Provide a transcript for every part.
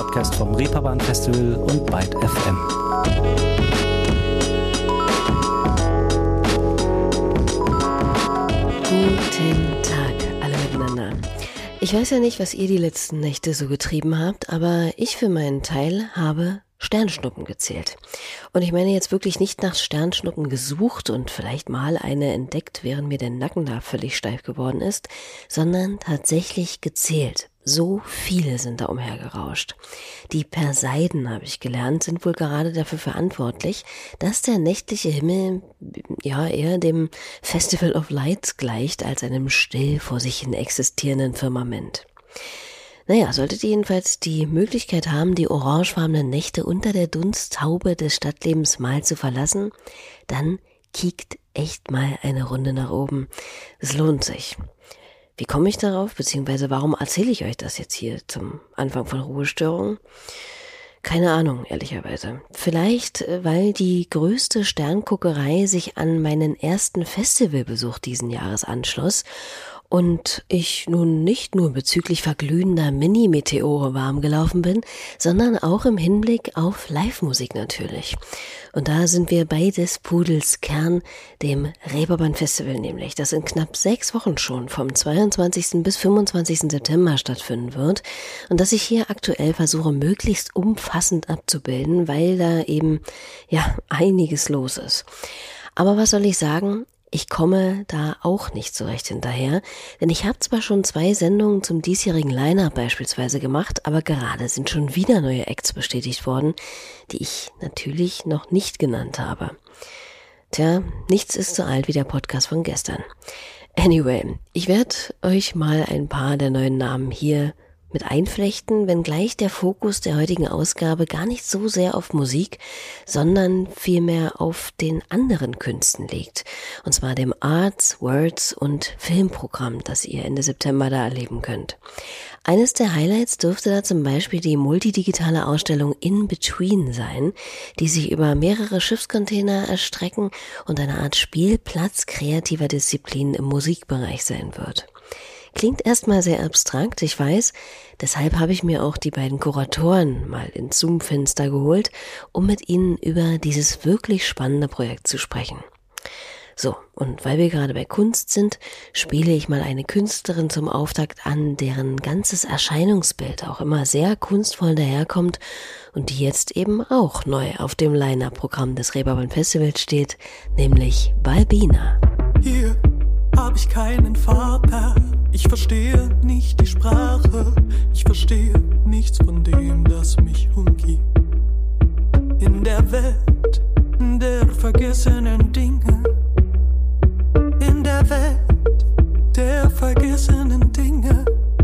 Podcast vom Reeperbahn Festival und Byte FM. Guten Tag alle miteinander. Ich weiß ja nicht, was ihr die letzten Nächte so getrieben habt, aber ich für meinen Teil habe Sternschnuppen gezählt. Und ich meine jetzt wirklich nicht nach Sternschnuppen gesucht und vielleicht mal eine entdeckt, während mir der Nacken da völlig steif geworden ist, sondern tatsächlich gezählt. So viele sind da umhergerauscht. Die Perseiden, habe ich gelernt, sind wohl gerade dafür verantwortlich, dass der nächtliche Himmel ja eher dem Festival of Lights gleicht als einem still vor sich hin existierenden Firmament. Naja, solltet ihr jedenfalls die Möglichkeit haben, die orangefarbenen Nächte unter der Dunsthaube des Stadtlebens mal zu verlassen, dann kiekt echt mal eine Runde nach oben. Es lohnt sich. Wie komme ich darauf, beziehungsweise warum erzähle ich euch das jetzt hier zum Anfang von Ruhestörung? Keine Ahnung, ehrlicherweise. Vielleicht, weil die größte Sternguckerei sich an meinen ersten Festivalbesuch diesen Jahres anschloss und ich nun nicht nur bezüglich verglühender Mini-Meteore warm gelaufen bin, sondern auch im Hinblick auf Live-Musik natürlich. Und da sind wir bei des Pudels Kern, dem Reeperbahn Festival nämlich, das in knapp 6 Wochen schon vom 22. bis 25. September stattfinden wird und das ich hier aktuell versuche möglichst umfassend abzubilden, weil da eben ja einiges los ist. Aber was soll ich sagen? Ich komme da auch nicht so recht hinterher, denn ich habe zwar schon 2 Sendungen zum diesjährigen Line-Up beispielsweise gemacht, aber gerade sind schon wieder neue Acts bestätigt worden, die ich natürlich noch nicht genannt habe. Tja, nichts ist so alt wie der Podcast von gestern. Anyway, ich werde euch mal ein paar der neuen Namen hier mit einflechten, wenngleich der Fokus der heutigen Ausgabe gar nicht so sehr auf Musik, sondern vielmehr auf den anderen Künsten liegt. Und zwar dem Arts, Words und Filmprogramm, das ihr Ende September da erleben könnt. Eines der Highlights dürfte da zum Beispiel die multidigitale Ausstellung In Between sein, die sich über mehrere Schiffscontainer erstrecken und eine Art Spielplatz kreativer Disziplinen im Musikbereich sein wird. Klingt erstmal sehr abstrakt, ich weiß, deshalb habe ich mir auch die beiden Kuratoren mal ins Zoom-Fenster geholt, um mit ihnen über dieses wirklich spannende Projekt zu sprechen. So, und weil wir gerade bei Kunst sind, spiele ich mal eine Künstlerin zum Auftakt an, deren ganzes Erscheinungsbild auch immer sehr kunstvoll daherkommt und die jetzt eben auch neu auf dem Line-Up-Programm des Reeperbahn Festivals steht, nämlich Balbina. Hier hab ich keinen Vater, ich verstehe nicht die Sprache, ich verstehe nichts von dem, das mich umgibt. In der Welt der vergessenen Dinge, in der Welt der vergessenen Dinge.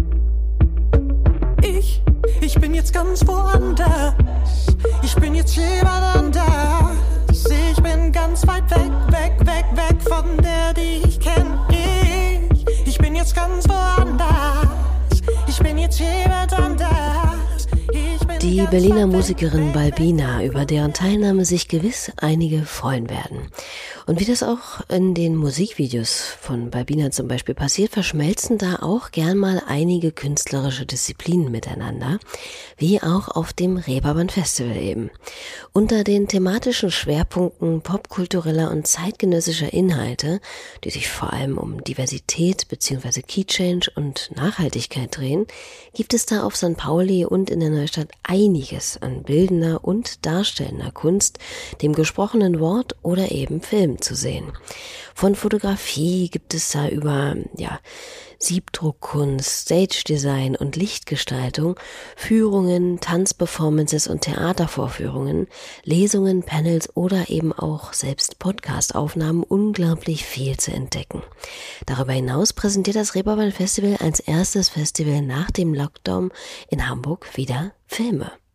Ich bin jetzt ganz woanders, ich bin jetzt jemand anders. Ich bin ganz weit weg von der, die ich kenne. Ich bin jetzt ganz woanders. Ich bin jetzt jemand anders. Die Berliner Musikerin Balbina, über deren Teilnahme sich gewiss einige freuen werden. Und wie das auch in den Musikvideos von Balbina zum Beispiel passiert, verschmelzen da auch gern mal einige künstlerische Disziplinen miteinander, wie auch auf dem Reeperbahn Festival eben. Unter den thematischen Schwerpunkten popkultureller und zeitgenössischer Inhalte, die sich vor allem um Diversität bzw. Key-Change und Nachhaltigkeit drehen, gibt es da auf St. Pauli und in der Neustadt einiges an bildender und darstellender Kunst, dem gesprochenen Wort oder eben Film zu sehen. Von Fotografie gibt es da über Siebdruckkunst, Stage-Design und Lichtgestaltung, Führungen, Tanzperformances und Theatervorführungen, Lesungen, Panels oder eben auch selbst Podcast-Aufnahmen unglaublich viel zu entdecken. Darüber hinaus präsentiert das Reeperbahn Festival als erstes Festival nach dem Lockdown in Hamburg wieder Filme.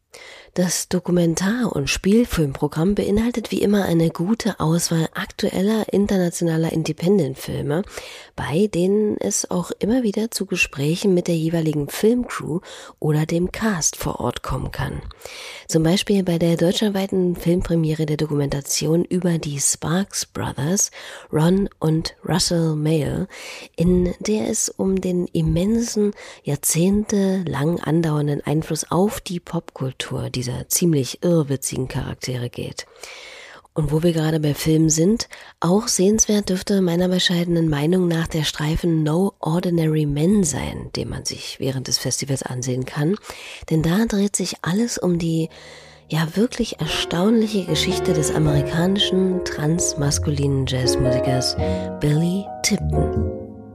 Das Dokumentar- und Spielfilmprogramm beinhaltet wie immer eine gute Auswahl aktueller internationaler Independent-Filme, bei denen es auch immer wieder zu Gesprächen mit der jeweiligen Filmcrew oder dem Cast vor Ort kommen kann. Zum Beispiel bei der deutschlandweiten Filmpremiere der Dokumentation über die Sparks Brothers, Ron und Russell Mael, in der es um den immensen, jahrzehntelang andauernden Einfluss auf die Popkultur dieser ziemlich irrwitzigen Charaktere geht. Und wo wir gerade bei Filmen sind, auch sehenswert dürfte meiner bescheidenen Meinung nach der Streifen No Ordinary Men sein, den man sich während des Festivals ansehen kann. Denn da dreht sich alles um die wirklich erstaunliche Geschichte des amerikanischen transmaskulinen Jazzmusikers Billy Tipton.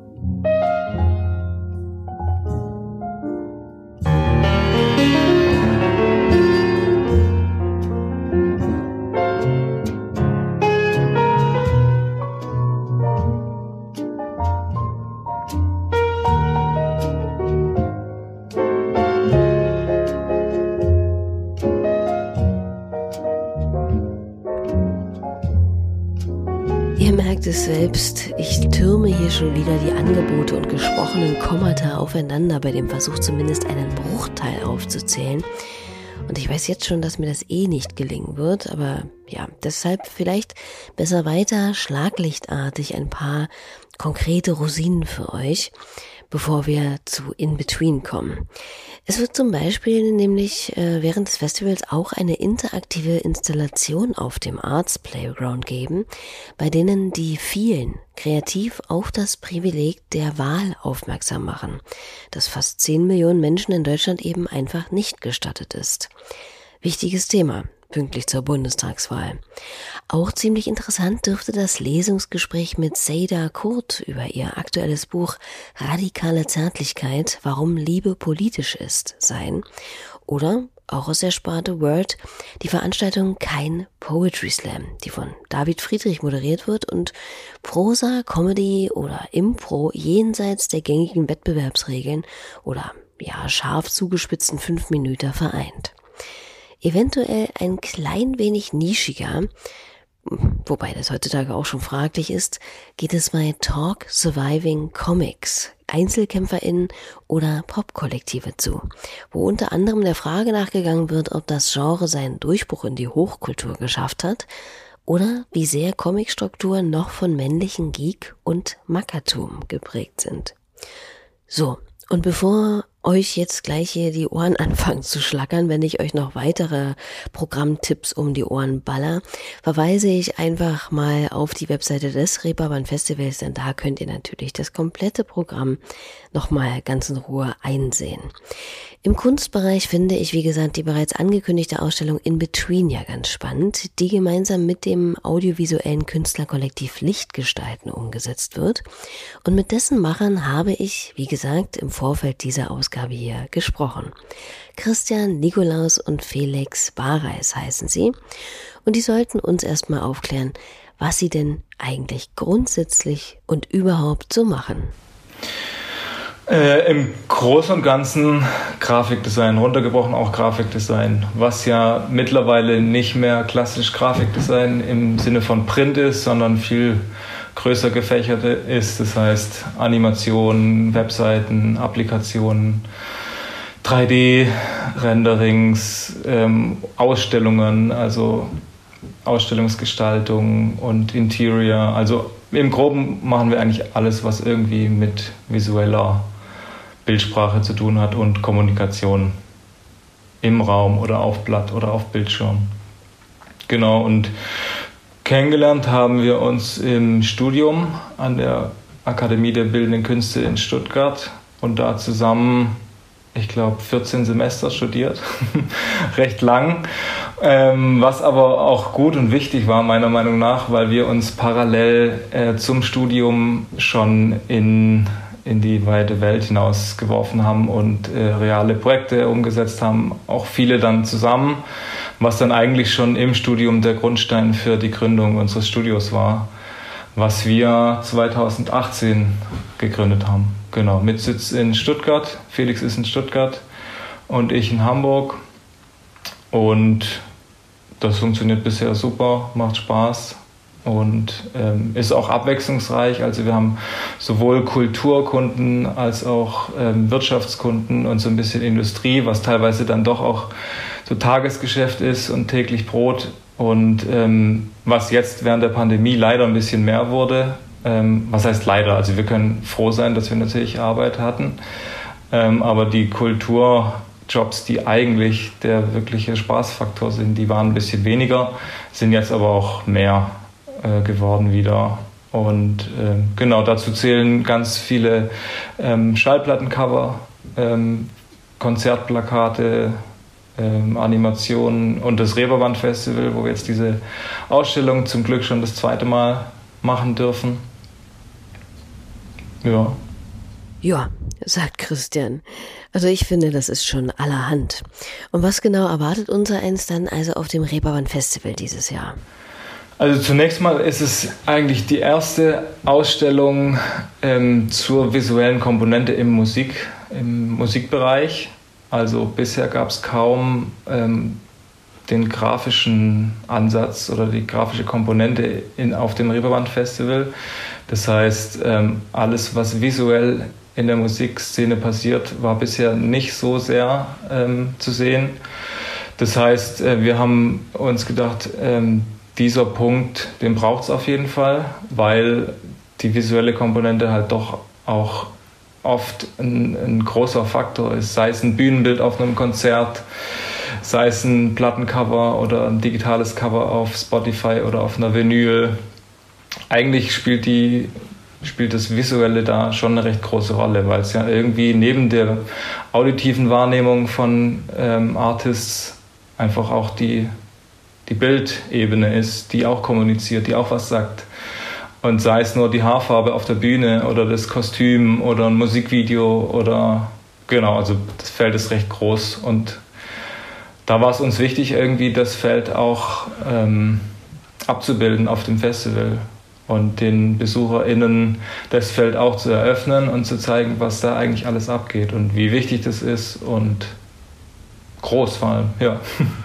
Ihr merkt es selbst, ich türme hier schon wieder die Angebote und gesprochenen Kommata aufeinander bei dem Versuch, zumindest einen Bruchteil aufzuzählen. Und ich weiß jetzt schon, dass mir das nicht gelingen wird, aber ja, deshalb vielleicht besser weiter schlaglichtartig ein paar konkrete Rosinen für euch, bevor wir zu In Between kommen. Es wird zum Beispiel nämlich während des Festivals auch eine interaktive Installation auf dem Arts Playground geben, bei denen die vielen kreativ auf das Privileg der Wahl aufmerksam machen, das fast 10 Millionen Menschen in Deutschland eben einfach nicht gestattet ist. Wichtiges Thema, pünktlich zur Bundestagswahl. Auch ziemlich interessant dürfte das Lesungsgespräch mit Seda Kurt über ihr aktuelles Buch Radikale Zärtlichkeit, warum Liebe politisch ist, sein. Oder auch aus der Sparte Word die Veranstaltung Kein Poetry Slam, die von David Friedrich moderiert wird und Prosa, Comedy oder Impro jenseits der gängigen Wettbewerbsregeln oder scharf zugespitzten 5 Minuten vereint. Eventuell ein klein wenig nischiger, wobei das heutzutage auch schon fraglich ist, geht es bei Talk Surviving Comics, EinzelkämpferInnen oder Popkollektive zu, wo unter anderem der Frage nachgegangen wird, ob das Genre seinen Durchbruch in die Hochkultur geschafft hat oder wie sehr Comicstrukturen noch von männlichen Geek- und Mackertum geprägt sind. So, und bevor euch jetzt gleich hier die Ohren anfangen zu schlackern, wenn ich euch noch weitere Programmtipps um die Ohren baller, verweise ich einfach mal auf die Webseite des Reeperbahn Festivals, denn da könnt ihr natürlich das komplette Programm nochmal ganz in Ruhe einsehen. Im Kunstbereich finde ich, wie gesagt, die bereits angekündigte Ausstellung In Between ja ganz spannend, die gemeinsam mit dem audiovisuellen Künstlerkollektiv Lichtgestalten umgesetzt wird. Und mit dessen Machern habe ich, wie gesagt, im Vorfeld dieser Ausgabe hier gesprochen. Christian, Nikolaus und Felix Bareis heißen sie. Und die sollten uns erstmal aufklären, was sie denn eigentlich grundsätzlich und überhaupt so machen. Im Großen und Ganzen Grafikdesign, runtergebrochen auch Grafikdesign, was ja mittlerweile nicht mehr klassisch Grafikdesign im Sinne von Print ist, sondern viel größer gefächert ist. Das heißt Animationen, Webseiten, Applikationen, 3D-Renderings, Ausstellungen, also Ausstellungsgestaltung und Interior. Also im Groben machen wir eigentlich alles, was irgendwie mit visueller Bildsprache zu tun hat und Kommunikation im Raum oder auf Blatt oder auf Bildschirm. Genau, und kennengelernt haben wir uns im Studium an der Akademie der Bildenden Künste in Stuttgart und da zusammen, ich glaube, 14 Semester studiert, recht lang, was aber auch gut und wichtig war meiner Meinung nach, weil wir uns parallel zum Studium schon in die weite Welt hinausgeworfen haben und reale Projekte umgesetzt haben, auch viele dann zusammen, was dann eigentlich schon im Studium der Grundstein für die Gründung unseres Studios war, was wir 2018 gegründet haben. Genau, mit Sitz in Stuttgart. Felix ist in Stuttgart und ich in Hamburg. Und das funktioniert bisher super, macht Spaß und ist auch abwechslungsreich. Also wir haben sowohl Kulturkunden als auch Wirtschaftskunden und so ein bisschen Industrie, was teilweise dann doch auch so Tagesgeschäft ist und täglich Brot. Und was jetzt während der Pandemie leider ein bisschen mehr wurde, was heißt leider? Also wir können froh sein, dass wir natürlich Arbeit hatten, aber die Kulturjobs, die eigentlich der wirkliche Spaßfaktor sind, die waren ein bisschen weniger, sind jetzt aber auch mehr geworden wieder. Und genau, dazu zählen ganz viele Schallplattencover, Konzertplakate, Animationen und das Reeperbahn Festival, wo wir jetzt diese Ausstellung zum Glück schon das 2. Mal machen dürfen. Ja. Ja, sagt Christian. Also ich finde, das ist schon allerhand. Und was genau erwartet unser eins dann also auf dem Reeperbahn Festival dieses Jahr? Also zunächst mal ist es eigentlich die erste Ausstellung zur visuellen Komponente im Musikbereich. Also bisher gab es kaum den grafischen Ansatz oder die grafische Komponente auf dem Reeperbahn Festival. Das heißt, alles, was visuell in der Musikszene passiert, war bisher nicht so sehr zu sehen. Das heißt, wir haben uns gedacht, dieser Punkt, den braucht es auf jeden Fall, weil die visuelle Komponente halt doch auch oft ein großer Faktor ist, sei es ein Bühnenbild auf einem Konzert, sei es ein Plattencover oder ein digitales Cover auf Spotify oder auf einer Vinyl. Eigentlich spielt das Visuelle da schon eine recht große Rolle, weil es ja irgendwie neben der auditiven Wahrnehmung von Artists einfach auch die Bildebene ist, die auch kommuniziert, die auch was sagt. Und sei es nur die Haarfarbe auf der Bühne oder das Kostüm oder ein Musikvideo oder genau, also das Feld ist recht groß und da war es uns wichtig, irgendwie das Feld auch abzubilden auf dem Festival und den BesucherInnen das Feld auch zu eröffnen und zu zeigen, was da eigentlich alles abgeht und wie wichtig das ist und groß vor allem, ja.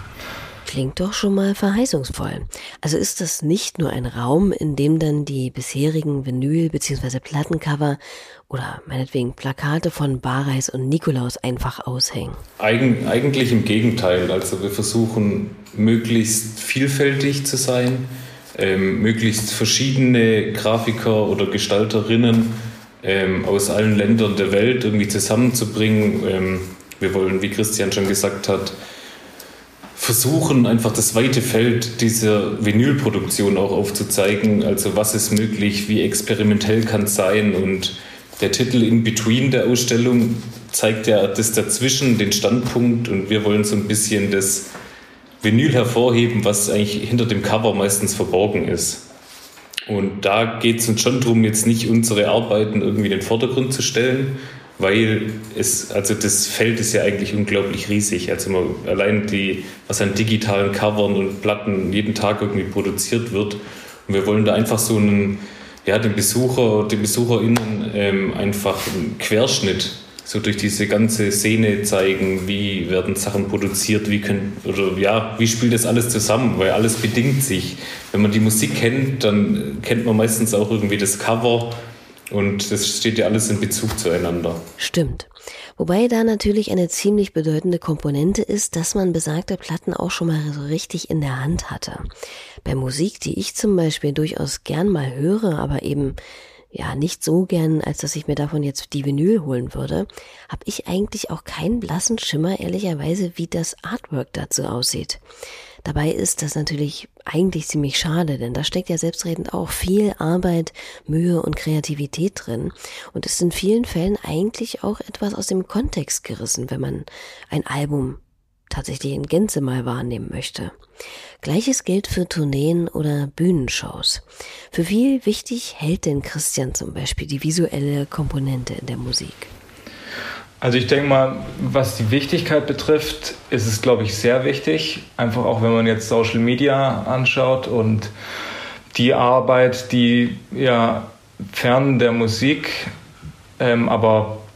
Klingt doch schon mal verheißungsvoll. Also ist das nicht nur ein Raum, in dem dann die bisherigen Vinyl- bzw. Plattencover oder meinetwegen Plakate von Barreis und Nikolaus einfach aushängen? Eigentlich im Gegenteil. Also wir versuchen möglichst vielfältig zu sein, möglichst verschiedene Grafiker oder Gestalterinnen aus allen Ländern der Welt irgendwie zusammenzubringen. Wir wollen, wie Christian schon gesagt hat, versuchen einfach das weite Feld dieser Vinylproduktion auch aufzuzeigen. Also was ist möglich, wie experimentell kann es sein. Und der Titel In Between der Ausstellung zeigt ja das dazwischen, den Standpunkt. Und wir wollen so ein bisschen das Vinyl hervorheben, was eigentlich hinter dem Cover meistens verborgen ist. Und da geht es uns schon darum, jetzt nicht unsere Arbeiten irgendwie in den Vordergrund zu stellen, weil das Feld ist ja eigentlich unglaublich riesig. Also allein was an digitalen Covern und Platten jeden Tag irgendwie produziert wird. Und wir wollen da einfach so den BesucherInnen einfach einen Querschnitt so durch diese ganze Szene zeigen, wie werden Sachen produziert, wie spielt das alles zusammen, weil alles bedingt sich. Wenn man die Musik kennt, dann kennt man meistens auch irgendwie das Cover. Und das steht ja alles in Bezug zueinander. Stimmt. Wobei da natürlich eine ziemlich bedeutende Komponente ist, dass man besagte Platten auch schon mal so richtig in der Hand hatte. Bei Musik, die ich zum Beispiel durchaus gern mal höre, aber eben ja nicht so gern, als dass ich mir davon jetzt die Vinyl holen würde, habe ich eigentlich auch keinen blassen Schimmer, ehrlicherweise, wie das Artwork dazu aussieht. Dabei ist das natürlich eigentlich ziemlich schade, denn da steckt ja selbstredend auch viel Arbeit, Mühe und Kreativität drin und ist in vielen Fällen eigentlich auch etwas aus dem Kontext gerissen, wenn man ein Album tatsächlich in Gänze mal wahrnehmen möchte. Gleiches gilt für Tourneen oder Bühnenshows. Für wie wichtig hält denn Christian zum Beispiel die visuelle Komponente in der Musik? Also ich denke mal, was die Wichtigkeit betrifft, ist es, glaube ich, sehr wichtig. Einfach auch, wenn man jetzt Social Media anschaut und die Arbeit, die ja fern der Musik, aber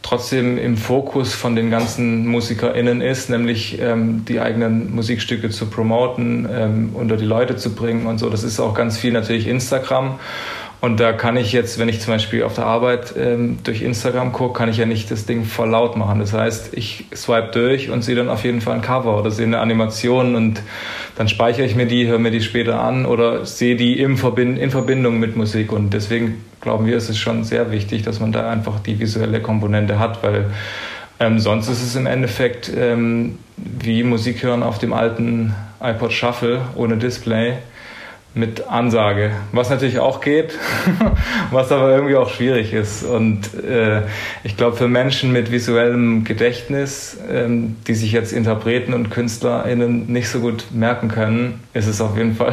trotzdem im Fokus von den ganzen MusikerInnen ist, nämlich die eigenen Musikstücke zu promoten, unter die Leute zu bringen und so. Das ist auch ganz viel natürlich Instagram. Und da kann ich jetzt, wenn ich zum Beispiel auf der Arbeit durch Instagram gucke, kann ich ja nicht das Ding voll laut machen. Das heißt, ich swipe durch und sehe dann auf jeden Fall ein Cover oder sehe eine Animation und dann speichere ich mir die, höre mir die später an oder sehe die in Verbindung mit Musik. Und deswegen glauben wir, es ist schon sehr wichtig, dass man da einfach die visuelle Komponente hat, weil sonst ist es im Endeffekt wie Musik hören auf dem alten iPod Shuffle ohne Display. Mit Ansage, was natürlich auch geht, was aber irgendwie auch schwierig ist. Und ich glaube, für Menschen mit visuellem Gedächtnis, die sich jetzt Interpreten und KünstlerInnen nicht so gut merken können, ist es auf jeden Fall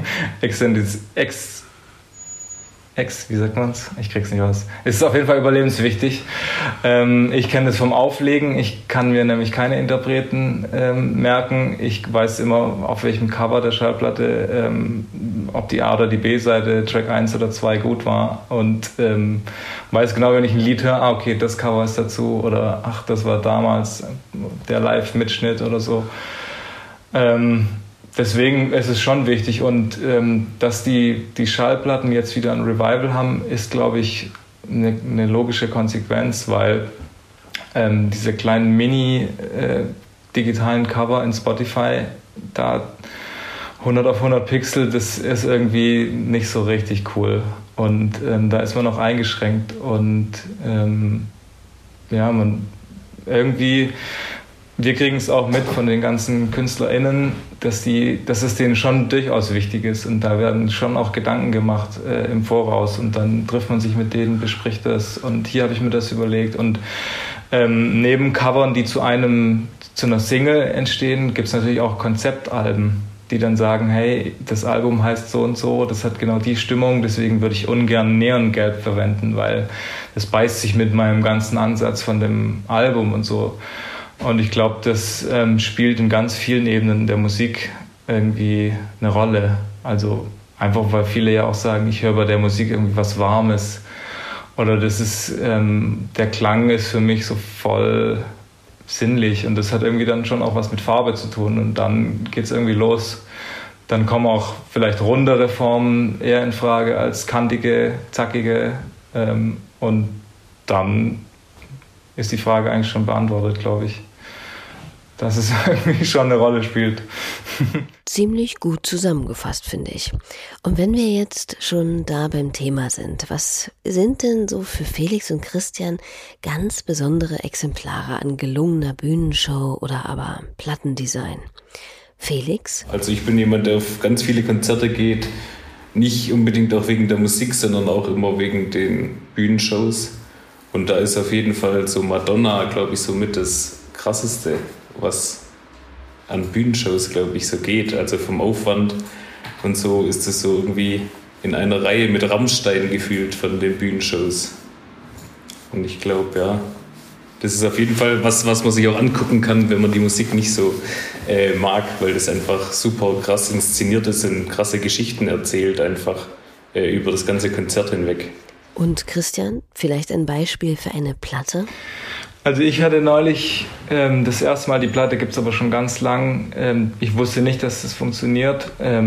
wie sagt man's? Ich krieg's nicht raus. Es ist auf jeden Fall überlebenswichtig. Ich kenne das vom Auflegen. Ich kann mir nämlich keine Interpreten merken. Ich weiß immer, auf welchem Cover der Schallplatte, ob die A- oder die B-Seite, Track 1 oder 2 gut war. Und weiß genau, wenn ich ein Lied höre, okay, das Cover ist dazu. Oder ach, das war damals der Live-Mitschnitt oder so. Deswegen ist es schon wichtig und dass die Schallplatten jetzt wieder ein Revival haben, ist, glaube ich, eine logische Konsequenz, weil diese kleinen digitalen Cover in Spotify, da 100 auf 100 Pixel, das ist irgendwie nicht so richtig cool und da ist man noch eingeschränkt und wir kriegen es auch mit von den ganzen KünstlerInnen, dass es denen schon durchaus wichtig ist und da werden schon auch Gedanken gemacht im Voraus und dann trifft man sich mit denen, bespricht das und hier habe ich mir das überlegt und neben Covern, die zu einer Single entstehen, gibt es natürlich auch Konzeptalben, die dann sagen, hey, das Album heißt so und so, das hat genau die Stimmung, deswegen würde ich ungern Neongelb verwenden, weil das beißt sich mit meinem ganzen Ansatz von dem Album und so. Und ich glaube, das spielt in ganz vielen Ebenen der Musik irgendwie eine Rolle. Also einfach, weil viele ja auch sagen, ich höre bei der Musik irgendwie was Warmes. Oder das ist, der Klang ist für mich so voll sinnlich. Und das hat irgendwie dann schon auch was mit Farbe zu tun. Und dann geht es irgendwie los. Dann kommen auch vielleicht rundere Formen eher in Frage als kantige, zackige. Und dann ist die Frage eigentlich schon beantwortet, glaube ich. Dass es irgendwie schon eine Rolle spielt. Ziemlich gut zusammengefasst, finde ich. Und wenn wir jetzt schon da beim Thema sind, was sind denn so für Felix und Christian ganz besondere Exemplare an gelungener Bühnenshow oder aber Plattendesign? Felix? Also ich bin jemand, der auf ganz viele Konzerte geht, nicht unbedingt auch wegen der Musik, sondern auch immer wegen den Bühnenshows. Und da ist auf jeden Fall so Madonna, glaube ich, so mit das Krasseste, was an Bühnenshows, glaube ich, so geht. Also vom Aufwand und so ist es so irgendwie in einer Reihe mit Rammstein gefühlt von den Bühnenshows. Und ich glaube, ja, das ist auf jeden Fall was man sich auch angucken kann, wenn man die Musik nicht so mag, weil das einfach super krass inszeniert ist und krasse Geschichten erzählt einfach über das ganze Konzert hinweg. Und Christian, vielleicht ein Beispiel für eine Platte? Also ich hatte neulich das erste Mal, die Platte gibt es aber schon ganz lang, ich wusste nicht, dass das funktioniert.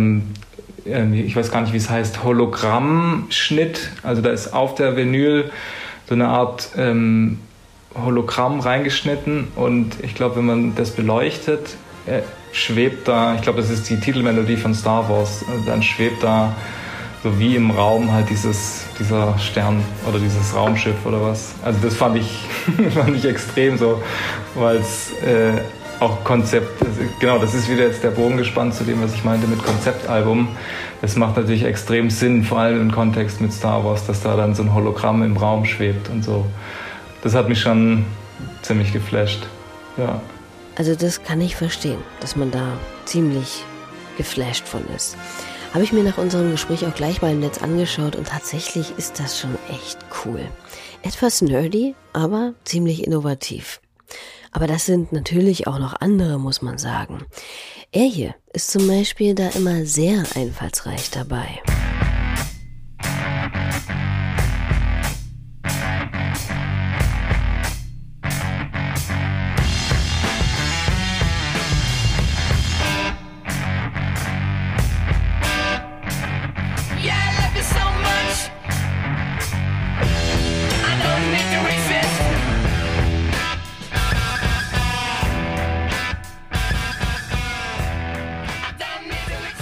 Ich weiß gar nicht, wie es heißt, Hologrammschnitt. Also da ist auf der Vinyl so eine Art Hologramm reingeschnitten und ich glaube, wenn man das beleuchtet, schwebt da, ich glaube, das ist die Titelmelodie von Star Wars, dann schwebt da so wie im Raum halt dieser Stern oder dieses Raumschiff oder was. Also das fand ich extrem so, weil es auch Konzept, genau, das ist wieder jetzt der Bogen gespannt zu dem, was ich meinte mit Konzeptalbum. Das macht natürlich extrem Sinn, vor allem im Kontext mit Star Wars, dass da dann so ein Hologramm im Raum schwebt und so. Das hat mich schon ziemlich geflasht, ja. Also das kann ich verstehen, dass man da ziemlich geflasht von ist. Habe ich mir nach unserem Gespräch auch gleich mal im Netz angeschaut und tatsächlich ist das schon echt cool. Etwas nerdy, aber ziemlich innovativ. Aber das sind natürlich auch noch andere, muss man sagen. Er hier ist zum Beispiel da immer sehr einfallsreich dabei.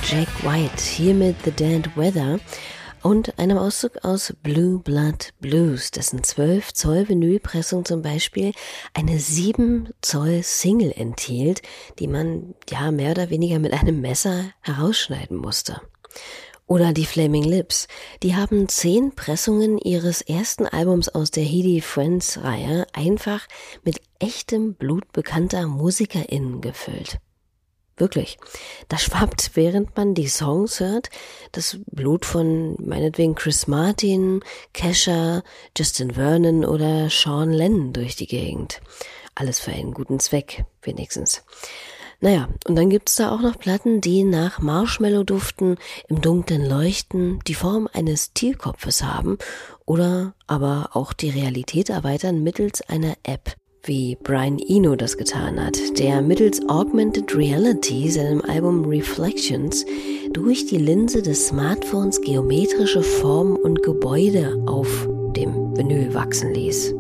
Jack White, hier mit The Dead Weather und einem Auszug aus Blue Blood Blues, dessen 12 Zoll Vinylpressung zum Beispiel eine 7 Zoll Single enthielt, die man ja mehr oder weniger mit einem Messer herausschneiden musste. Oder die Flaming Lips, die haben 10 Pressungen ihres ersten Albums aus der Heedy Friends Reihe einfach mit echtem Blut bekannter MusikerInnen gefüllt. Wirklich. Da schwappt, während man die Songs hört, das Blut von meinetwegen Chris Martin, Kesha, Justin Vernon oder Sean Lennon durch die Gegend. Alles für einen guten Zweck, wenigstens. Naja, und dann gibt's da auch noch Platten, die nach Marshmallow duften, im Dunklen leuchten, die Form eines Tierkopfes haben oder aber auch die Realität erweitern mittels einer App, wie Brian Eno das getan hat, der mittels Augmented Reality seinem Album Reflections durch die Linse des Smartphones geometrische Formen und Gebäude auf dem Vinyl wachsen ließ.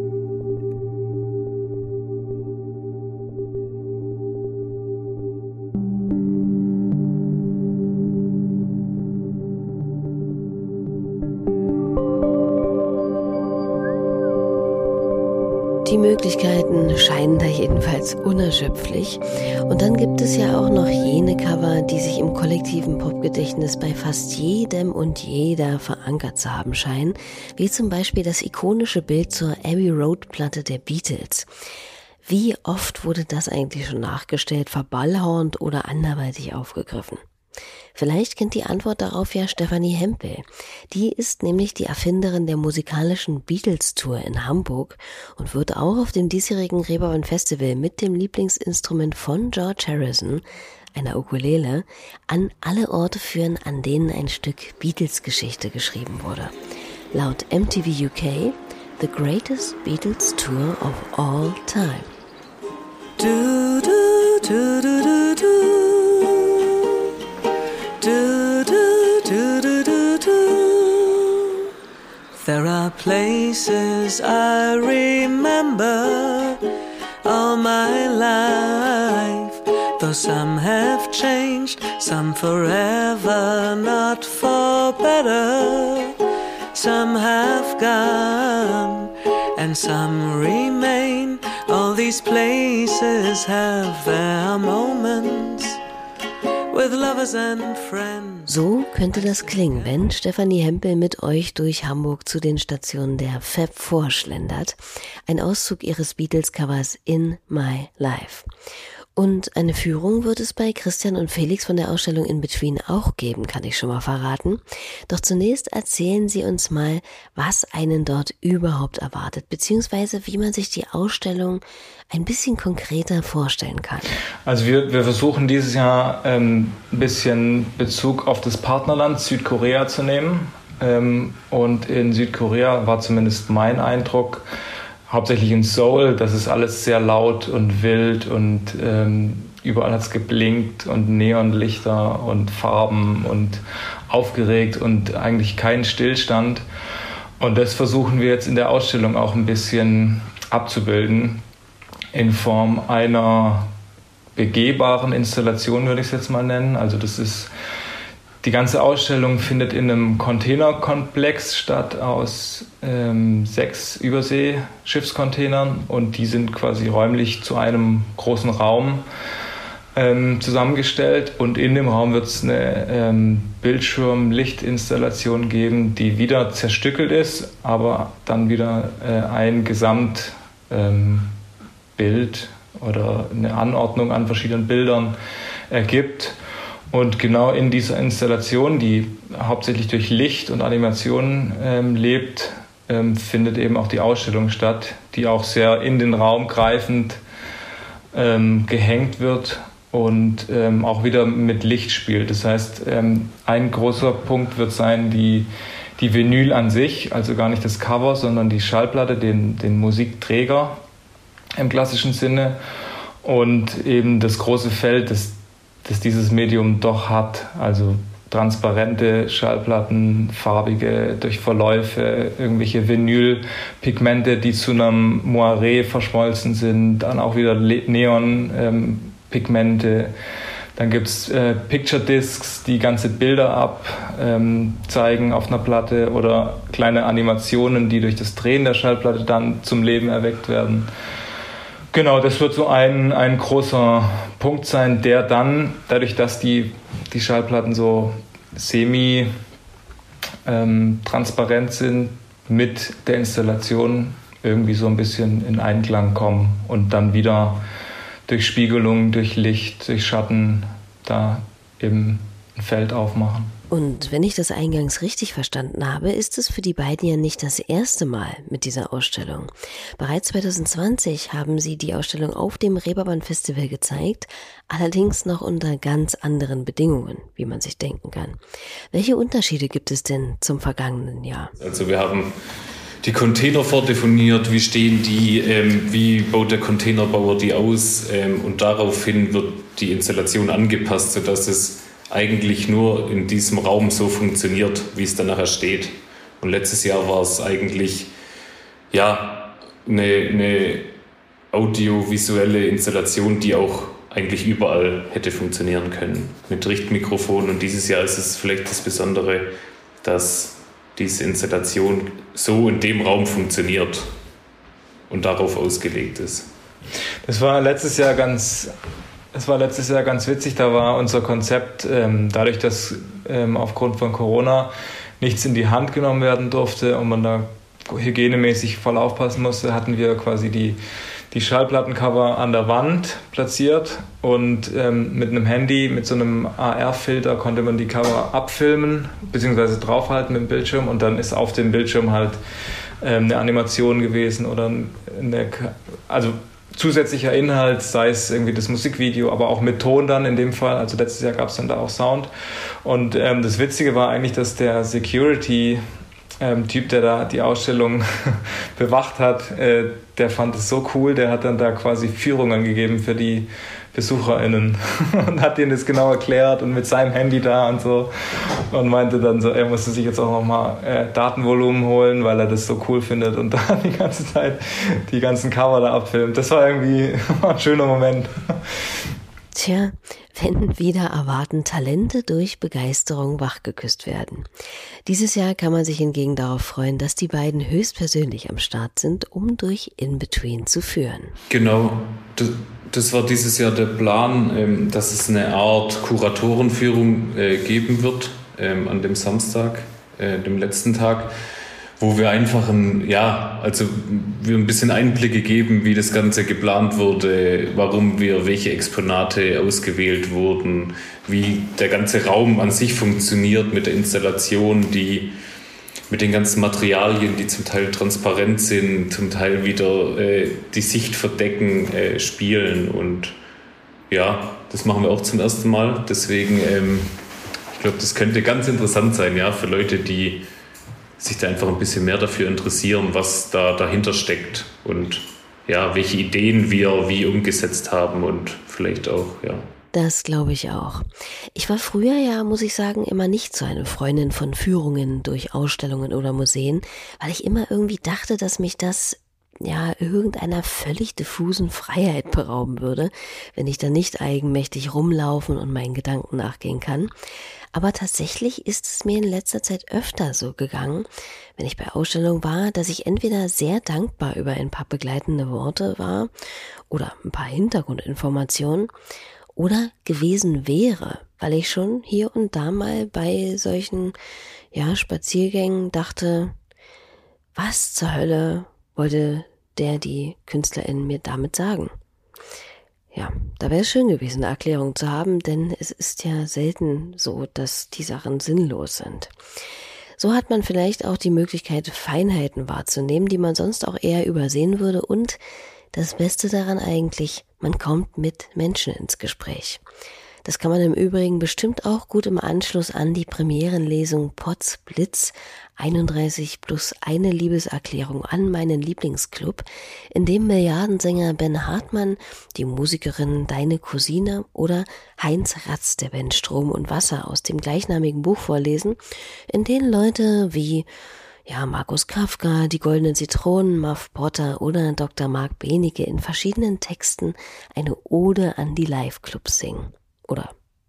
Die Möglichkeiten scheinen da jedenfalls unerschöpflich. Und dann gibt es ja auch noch jene Cover, die sich im kollektiven Popgedächtnis bei fast jedem und jeder verankert zu haben scheinen, wie zum Beispiel das ikonische Bild zur Abbey Road Platte der Beatles. Wie oft wurde das eigentlich schon nachgestellt, verballhornt oder anderweitig aufgegriffen? Vielleicht kennt die Antwort darauf ja Stefanie Hempel. Die ist nämlich die Erfinderin der musikalischen Beatles-Tour in Hamburg und wird auch auf dem diesjährigen Reeperbahn Festival mit dem Lieblingsinstrument von George Harrison, einer Ukulele, an alle Orte führen, an denen ein Stück Beatles-Geschichte geschrieben wurde. Laut MTV UK, The Greatest Beatles Tour of All Time. Du, du, du, du, du, du. Do, do, do, do, do, do. There are places I remember all my life, though some have changed, some forever, not for better. Some have gone and some remain. All these places have their moments. So könnte das klingen, wenn Stefanie Hempel mit euch durch Hamburg zu den Stationen der Fab vorschlendert. Ein Auszug ihres Beatles-Covers In My Life. Und eine Führung wird es bei Christian und Felix von der Ausstellung In Between auch geben, kann ich schon mal verraten. Doch zunächst erzählen sie uns mal, was einen dort überhaupt erwartet, beziehungsweise wie man sich die Ausstellung ein bisschen konkreter vorstellen kann. Also wir versuchen dieses Jahr ein bisschen Bezug auf das Partnerland Südkorea zu nehmen. Und in Südkorea war zumindest mein Eindruck, hauptsächlich in Seoul, das ist alles sehr laut und wild und überall hat es geblinkt und Neonlichter und Farben und aufgeregt und eigentlich kein Stillstand. Und das versuchen wir jetzt in der Ausstellung auch ein bisschen abzubilden in Form einer begehbaren Installation, würde ich es jetzt mal nennen. Also das ist, die ganze Ausstellung findet in einem Containerkomplex statt aus 6 Überseeschiffscontainern und die sind quasi räumlich zu einem großen Raum zusammengestellt und in dem Raum wird es eine Bildschirmlichtinstallation geben, die wieder zerstückelt ist, aber dann wieder ein Gesamtbild oder eine Anordnung an verschiedenen Bildern ergibt. Und genau in dieser Installation, die hauptsächlich durch Licht und Animationen lebt, findet eben auch die Ausstellung statt, die auch sehr in den Raum greifend gehängt wird und auch wieder mit Licht spielt. Das heißt, ein großer Punkt wird sein, die Vinyl an sich, also gar nicht das Cover, sondern die Schallplatte, den Musikträger im klassischen Sinne und eben das große Feld, das dieses Medium doch hat, also transparente Schallplatten, farbige durch Verläufe, irgendwelche Vinylpigmente, die zu einem Moiré verschmolzen sind, dann auch wieder Neonpigmente Dann gibt es Picture Discs, die ganze Bilder zeigen auf einer Platte oder kleine Animationen, die durch das Drehen der Schallplatte dann zum Leben erweckt werden. Genau, das wird so ein großer Punkt sein, der dann, dadurch, dass die Schallplatten so semi-transparent sind, mit der Installation irgendwie so ein bisschen in Einklang kommen und dann wieder durch Spiegelung, durch Licht, durch Schatten da eben ein Feld aufmachen. Und wenn ich das eingangs richtig verstanden habe, ist es für die beiden ja nicht das erste Mal mit dieser Ausstellung. Bereits 2020 haben sie die Ausstellung auf dem Reeperbahn Festival gezeigt, allerdings noch unter ganz anderen Bedingungen, wie man sich denken kann. Welche Unterschiede gibt es denn zum vergangenen Jahr? Also wir haben die Container vordefiniert, wie stehen die, wie baut der Containerbauer die aus, und daraufhin wird die Installation angepasst, sodass es eigentlich nur in diesem Raum so funktioniert, wie es dann nachher steht. Und letztes Jahr war es eigentlich eine audiovisuelle Installation, die auch eigentlich überall hätte funktionieren können mit Richtmikrofon. Und dieses Jahr ist es vielleicht das Besondere, dass diese Installation so in dem Raum funktioniert und darauf ausgelegt ist. Das war letztes Jahr ganz witzig. Da war unser Konzept, dadurch, dass aufgrund von Corona nichts in die Hand genommen werden durfte und man da hygienemäßig voll aufpassen musste, hatten wir quasi die Schallplattencover an der Wand platziert und mit einem Handy, mit so einem AR-Filter konnte man die Cover abfilmen bzw. draufhalten mit dem Bildschirm und dann ist auf dem Bildschirm halt eine Animation gewesen oder zusätzlicher Inhalt, sei es irgendwie das Musikvideo, aber auch mit Ton dann in dem Fall. Also letztes Jahr gab es dann da auch Sound. Und das Witzige war eigentlich, dass der Security-Typ, der da die Ausstellung bewacht hat, der fand es so cool, der hat dann da quasi Führungen gegeben für die BesucherInnen und hat denen das genau erklärt und mit seinem Handy da und so und meinte dann so, er musste sich jetzt auch nochmal Datenvolumen holen, weil er das so cool findet und da die ganze Zeit die ganzen Cover da abfilmt. Das war irgendwie ein schöner Moment. Tja, wenn wieder erwarten Talente durch Begeisterung wachgeküsst werden. Dieses Jahr kann man sich hingegen darauf freuen, dass die beiden höchstpersönlich am Start sind, um durch In-Between zu führen. Genau, das war dieses Jahr der Plan, dass es eine Art Kuratorenführung geben wird an dem Samstag, dem letzten Tag, wo wir einfach wir ein bisschen Einblicke geben, wie das Ganze geplant wurde, warum welche Exponate ausgewählt wurden, wie der ganze Raum an sich funktioniert mit der Installation, mit den ganzen Materialien, die zum Teil transparent sind, zum Teil wieder die Sicht verdecken, spielen. Und ja, das machen wir auch zum ersten Mal. Deswegen, ich glaube, das könnte ganz interessant sein, ja, für Leute, die sich da einfach ein bisschen mehr dafür interessieren, was da dahinter steckt und ja, welche Ideen wir wie umgesetzt haben und vielleicht auch, ja. Das glaube ich auch. Ich war früher ja, muss ich sagen, immer nicht so eine Freundin von Führungen durch Ausstellungen oder Museen, weil ich immer irgendwie dachte, dass mich das irgendeiner völlig diffusen Freiheit berauben würde, wenn ich da nicht eigenmächtig rumlaufen und meinen Gedanken nachgehen kann. Aber tatsächlich ist es mir in letzter Zeit öfter so gegangen, wenn ich bei Ausstellungen war, dass ich entweder sehr dankbar über ein paar begleitende Worte war oder ein paar Hintergrundinformationen oder gewesen wäre, weil ich schon hier und da mal bei solchen Spaziergängen dachte, was zur Hölle wollte die Künstlerin mir damit sagen? Ja, da wäre es schön gewesen, eine Erklärung zu haben, denn es ist ja selten so, dass die Sachen sinnlos sind. So hat man vielleicht auch die Möglichkeit, Feinheiten wahrzunehmen, die man sonst auch eher übersehen würde. Und das Beste daran eigentlich, man kommt mit Menschen ins Gespräch. Das kann man im Übrigen bestimmt auch gut im Anschluss an die Premierenlesung Potz Blitz 31 plus eine Liebeserklärung an meinen Lieblingsclub, in dem Milliardensänger Ben Hartmann, die Musikerin Deine Cousine oder Heinz Ratz der Band Strom und Wasser aus dem gleichnamigen Buch vorlesen, in denen Leute wie Markus Kafka, die Goldenen Zitronen, Muff Potter oder Dr. Marc Benecke in verschiedenen Texten eine Ode an die Live-Clubs singen. Oder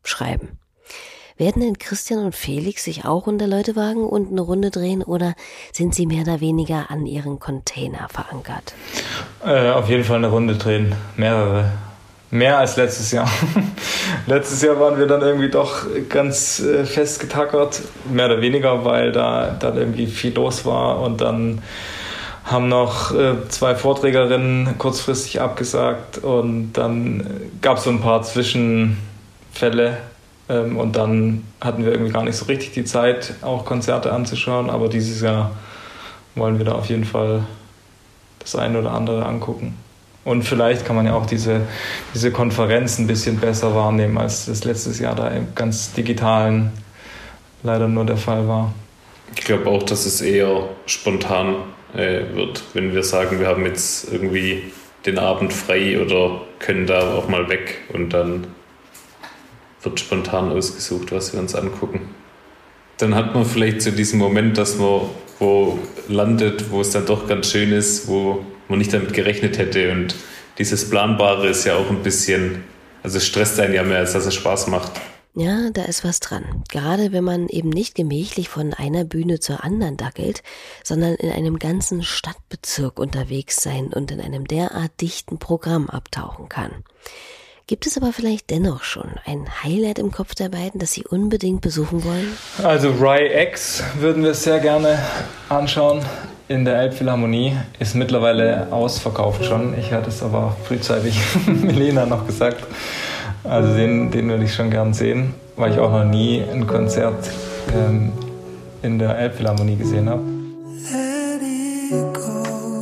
schreiben. Werden denn Christian und Felix sich auch unter Leute wagen und eine Runde drehen oder sind sie mehr oder weniger an ihren Container verankert? Auf jeden Fall eine Runde drehen, mehrere. Mehr als letztes Jahr. Letztes Jahr waren wir dann irgendwie doch ganz festgetackert, mehr oder weniger, weil da dann irgendwie viel los war und dann haben noch 2 Vorträgerinnen kurzfristig abgesagt und dann gab es so ein paar Zwischenfälle. Und dann hatten wir irgendwie gar nicht so richtig die Zeit, auch Konzerte anzuschauen. Aber dieses Jahr wollen wir da auf jeden Fall das eine oder andere angucken. Und vielleicht kann man ja auch diese Konferenz ein bisschen besser wahrnehmen, als das letztes Jahr da im ganz digitalen leider nur der Fall war. Ich glaube auch, dass es eher spontan wird, wenn wir sagen, wir haben jetzt irgendwie den Abend frei oder können da auch mal weg und dann wird spontan ausgesucht, was wir uns angucken. Dann hat man vielleicht so diesen Moment, dass man wo landet, wo es dann doch ganz schön ist, wo man nicht damit gerechnet hätte. Und dieses Planbare ist ja auch ein bisschen, also es stresst einen ja mehr, als dass es Spaß macht. Ja, da ist was dran. Gerade wenn man eben nicht gemächlich von einer Bühne zur anderen dackelt, sondern in einem ganzen Stadtbezirk unterwegs sein und in einem derart dichten Programm abtauchen kann. Gibt es aber vielleicht dennoch schon ein Highlight im Kopf der beiden, das sie unbedingt besuchen wollen? Also Rai-X würden wir sehr gerne anschauen in der Elbphilharmonie. Ist mittlerweile ausverkauft schon. Ich hatte es aber frühzeitig Milena noch gesagt. Also den würde ich schon gern sehen, weil ich auch noch nie ein Konzert in der Elbphilharmonie gesehen habe. Let it go.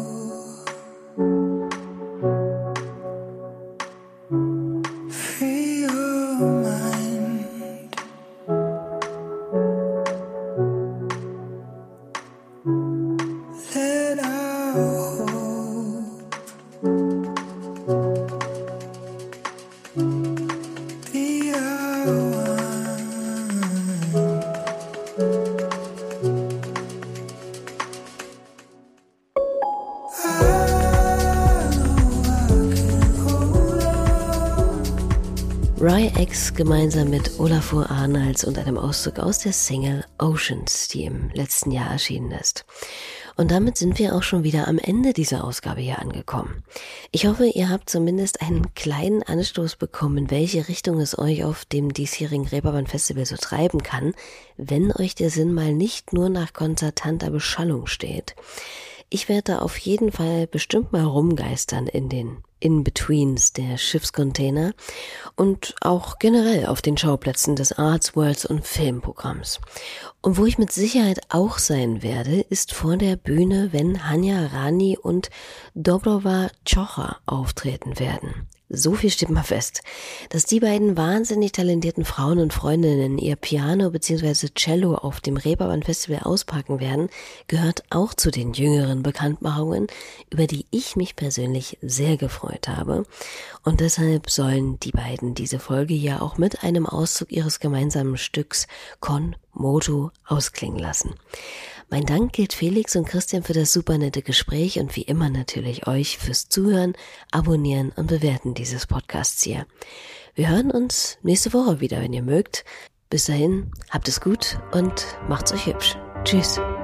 Rai-X gemeinsam mit Olafur Arnalds und einem Auszug aus der Single Oceans, die im letzten Jahr erschienen ist. Und damit sind wir auch schon wieder am Ende dieser Ausgabe hier angekommen. Ich hoffe, ihr habt zumindest einen kleinen Anstoß bekommen, in welche Richtung es euch auf dem diesjährigen Reeperbahn Festival so treiben kann, wenn euch der Sinn mal nicht nur nach konzertanter Beschallung steht. Ich werde da auf jeden Fall bestimmt mal rumgeistern in den In-Betweens der Schiffscontainer und auch generell auf den Schauplätzen des Arts, Worlds und Filmprogramms. Und wo ich mit Sicherheit auch sein werde, ist vor der Bühne, wenn Hanya Rani und Dobrova Chocha auftreten werden. So viel steht mal fest, dass die beiden wahnsinnig talentierten Frauen und Freundinnen ihr Piano bzw. Cello auf dem Reeperbahn Festival auspacken werden, gehört auch zu den jüngeren Bekanntmachungen, über die ich mich persönlich sehr gefreut habe. Und deshalb sollen die beiden diese Folge ja auch mit einem Auszug ihres gemeinsamen Stücks Con Moto ausklingen lassen. Mein Dank gilt Felix und Christian für das super nette Gespräch und wie immer natürlich euch fürs Zuhören, Abonnieren und Bewerten dieses Podcasts hier. Wir hören uns nächste Woche wieder, wenn ihr mögt. Bis dahin, habt es gut und macht's euch hübsch. Tschüss.